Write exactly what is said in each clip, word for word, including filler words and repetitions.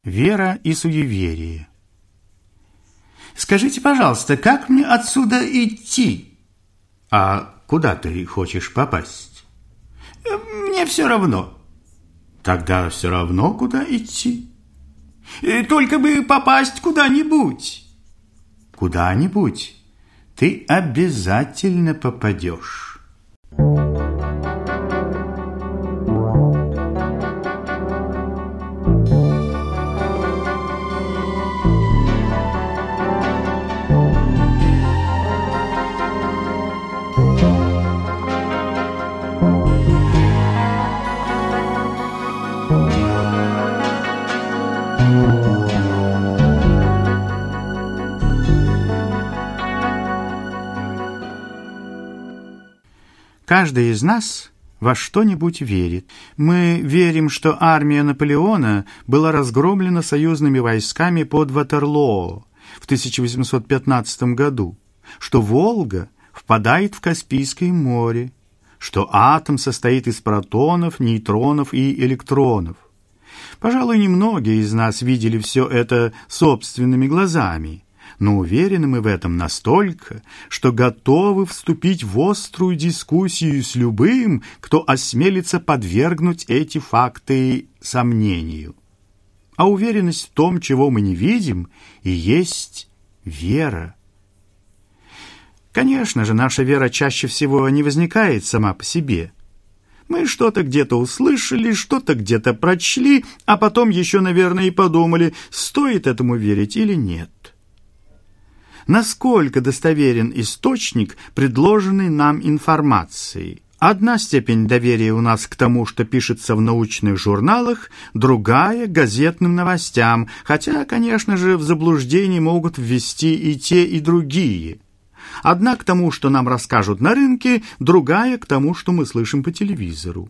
Вера и суеверие. Скажите, пожалуйста, как мне отсюда идти? А куда ты хочешь попасть? Мне все равно. Тогда все равно, куда идти. Только бы попасть куда-нибудь. Куда-нибудь ты обязательно попадешь. Каждый из нас во что-нибудь верит. Мы верим, что армия Наполеона была разгромлена союзными войсками под Ватерлоо в тысяча восемьсот пятнадцатом году, что Волга впадает в Каспийское море, что атом состоит из протонов, нейтронов и электронов. Пожалуй, немногие из нас видели все это собственными глазами, но уверены мы в этом настолько, что готовы вступить в острую дискуссию с любым, кто осмелится подвергнуть эти факты сомнению. А уверенность в том, чего мы не видим, и есть вера. Конечно же, наша вера чаще всего не возникает сама по себе. Мы что-то где-то услышали, что-то где-то прочли, а потом еще, наверное, и подумали, стоит этому верить или нет. Насколько достоверен источник предложенной нам информации? Одна степень доверия у нас к тому, что пишется в научных журналах, другая — газетным новостям, хотя, конечно же, в заблуждение могут ввести и те, и другие. Одна к тому, что нам расскажут на рынке, другая к тому, что мы слышим по телевизору.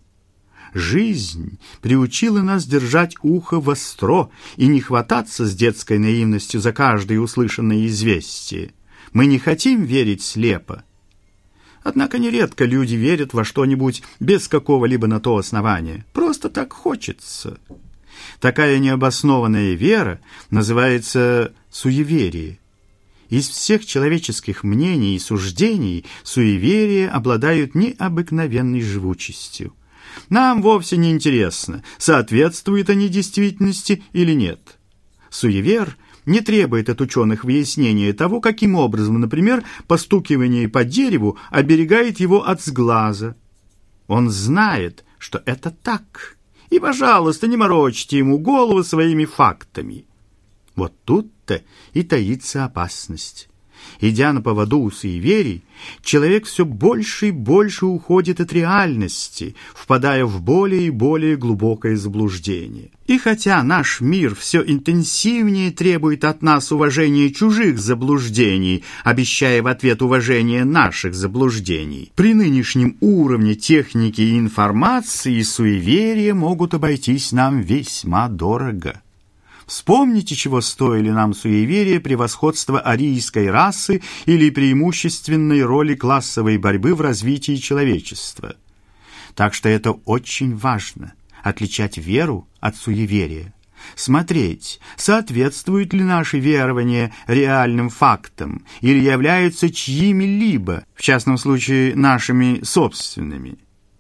Жизнь приучила нас держать ухо востро и не хвататься с детской наивностью за каждое услышанное известие. Мы не хотим верить слепо. Однако нередко люди верят во что-нибудь без какого-либо на то основания. Просто так хочется. Такая необоснованная вера называется суеверие. Из всех человеческих мнений и суждений суеверия обладают необыкновенной живучестью. Нам вовсе не интересно, соответствуют они действительности или нет. Суевер не требует от ученых выяснения того, каким образом, например, постукивание по дереву оберегает его от сглаза. Он знает, что это так, и, пожалуйста, не морочьте ему голову своими фактами. Вот тут-то и таится опасность. Идя на поводу у суеверий, человек все больше и больше уходит от реальности, впадая в более и более глубокое заблуждение. И хотя наш мир все интенсивнее требует от нас уважения чужих заблуждений, обещая в ответ уважение наших заблуждений, при нынешнем уровне техники и информации суеверия могут обойтись нам весьма дорого. Вспомните, чего стоили нам суеверия превосходства арийской расы или преимущественной роли классовой борьбы в развитии человечества. Так что это очень важно – отличать веру от суеверия. Смотреть, соответствуют ли наши верования реальным фактам или являются чьими-либо, в частном случае нашими собственными.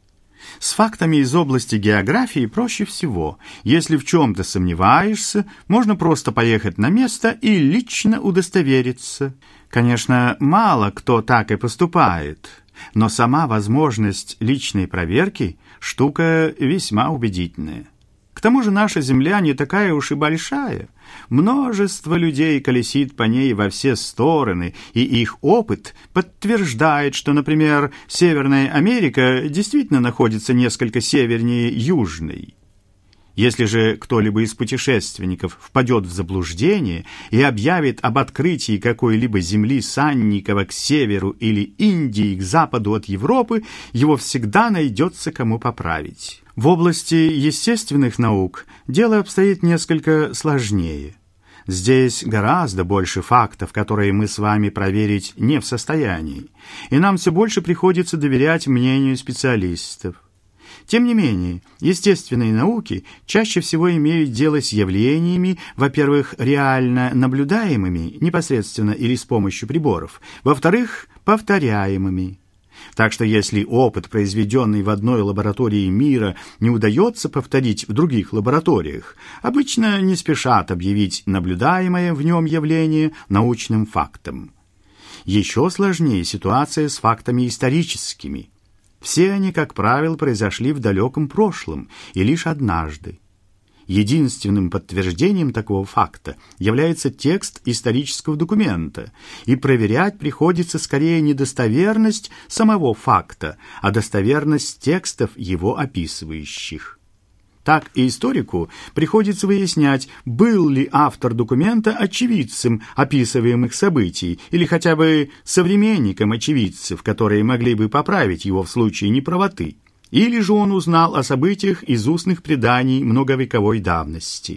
С фактами из области географии проще всего. Если в чем-то сомневаешься, можно просто поехать на место и лично удостовериться. Конечно, мало кто так и поступает, но сама возможность личной проверки – штука весьма убедительная. К тому же наша Земля не такая уж и большая. Множество людей колесит по ней во все стороны, и их опыт подтверждает, что, например, Северная Америка действительно находится несколько севернее Южной. Если же кто-либо из путешественников впадет в заблуждение и объявит об открытии какой-либо земли Санникова к северу или Индии к западу от Европы, его всегда найдется кому поправить. В области естественных наук дело обстоит несколько сложнее. Здесь гораздо больше фактов, которые мы с вами проверить не в состоянии, и нам все больше приходится доверять мнению специалистов. Тем не менее, естественные науки чаще всего имеют дело с явлениями, во-первых, реально наблюдаемыми, непосредственно или с помощью приборов, во-вторых, повторяемыми. Так что если опыт, произведенный в одной лаборатории мира, не удается повторить в других лабораториях, обычно не спешат объявить наблюдаемое в нем явление научным фактом. Еще сложнее ситуация с фактами историческими. Все они, как правило, произошли в далеком прошлом и лишь однажды. Единственным подтверждением такого факта является текст исторического документа, и проверять приходится скорее не достоверность самого факта, а достоверность текстов, его описывающих. Так и историку приходится выяснять, был ли автор документа очевидцем описываемых событий или хотя бы современником очевидцев, которые могли бы поправить его в случае неправоты. Или же он узнал о событиях из устных преданий многовековой давности.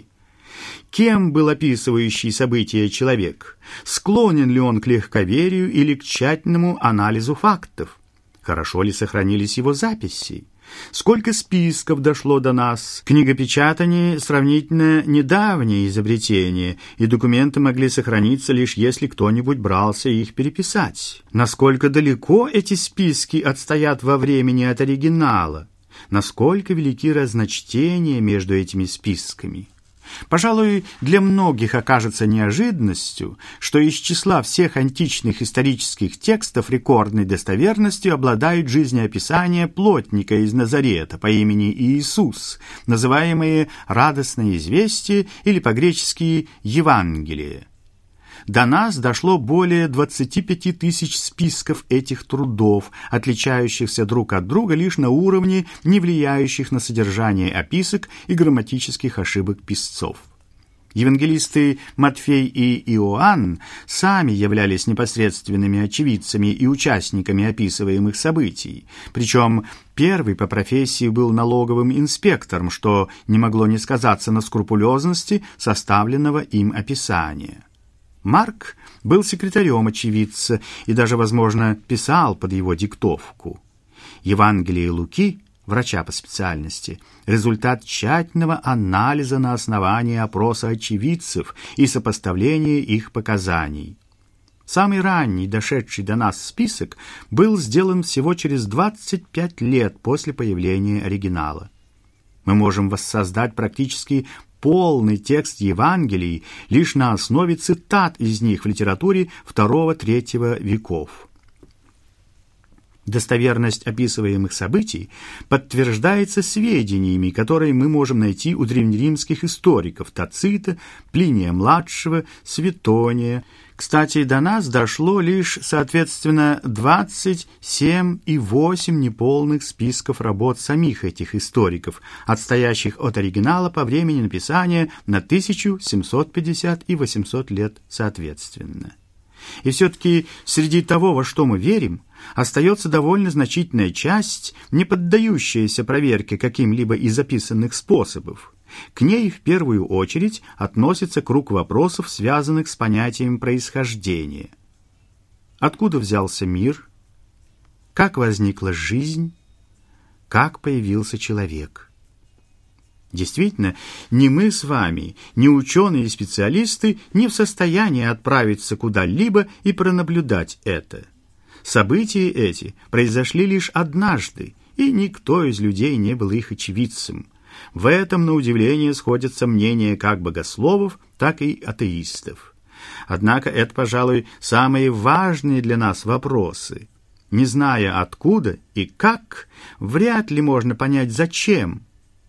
Кем был описывающий события человек? Склонен ли он к легковерию или к тщательному анализу фактов? Хорошо ли сохранились его записи? Сколько списков дошло до нас? Книгопечатание сравнительно недавнее изобретение, и документы могли сохраниться лишь если кто-нибудь брался их переписать. Насколько далеко эти списки отстоят во времени от оригинала? Насколько велики разночтения между этими списками? Пожалуй, для многих окажется неожиданностью, что из числа всех античных исторических текстов рекордной достоверностью обладают жизнеописания плотника из Назарета по имени Иисус, называемые «радостное известие» или по-гречески «Евангелие». До нас дошло более двадцати пяти тысяч списков этих трудов, отличающихся друг от друга лишь на уровне, не влияющих на содержание описок и грамматических ошибок писцов. Евангелисты Матфей и Иоанн сами являлись непосредственными очевидцами и участниками описываемых событий, причем первый по профессии был налоговым инспектором, что не могло не сказаться на скрупулезности составленного им описания. Марк был секретарем очевидца и даже, возможно, писал под его диктовку. Евангелие Луки, врача по специальности, результат тщательного анализа на основании опроса очевидцев и сопоставления их показаний. Самый ранний, дошедший до нас список, был сделан всего через двадцать пять лет после появления оригинала. Мы можем воссоздать практически полный текст Евангелий лишь на основе цитат из них в литературе второго-третьего веков. Достоверность описываемых событий подтверждается сведениями, которые мы можем найти у древнеримских историков Тацита, Плиния-младшего, Светония. Кстати, до нас дошло лишь, соответственно, двадцать семь и восемь неполных списков работ самих этих историков, отстоящих от оригинала по времени написания на тысячу семьсот пятьдесят и восемьсот лет соответственно. И все-таки среди того, во что мы верим, остается довольно значительная часть, не поддающаяся проверке каким-либо из записанных способов. К ней в первую очередь относится круг вопросов, связанных с понятием происхождения. Откуда взялся мир? Как возникла жизнь? Как появился человек? Действительно, ни мы с вами, ни ученые и специалисты не в состоянии отправиться куда-либо и пронаблюдать это. События эти произошли лишь однажды, и никто из людей не был их очевидцем. В этом, на удивление, сходятся мнения как богословов, так и атеистов. Однако это, пожалуй, самые важные для нас вопросы. Не зная откуда и как, вряд ли можно понять зачем.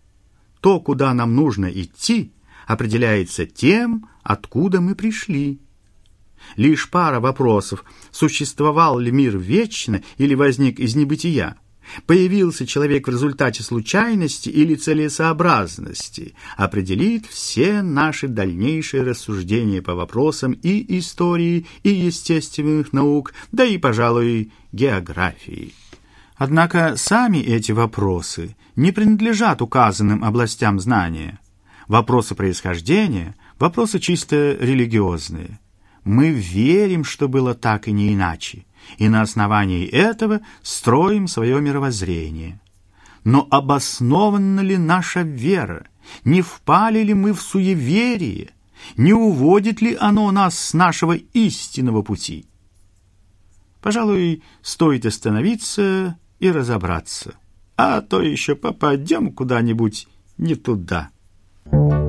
То, куда нам нужно идти, определяется тем, откуда мы пришли. Лишь пара вопросов: существовал ли мир вечно или возник из небытия? Появился человек в результате случайности или целесообразности, определит все наши дальнейшие рассуждения по вопросам и истории, и естественных наук, да и, пожалуй, географии. Однако сами эти вопросы не принадлежат указанным областям знания. Вопросы происхождения – вопросы чисто религиозные. Мы верим, что было так и не иначе, и на основании этого строим свое мировоззрение. Но обоснована ли наша вера? Не впали ли мы в суеверие? Не уводит ли оно нас с нашего истинного пути? Пожалуй, стоит остановиться и разобраться, а то еще попадем куда-нибудь не туда.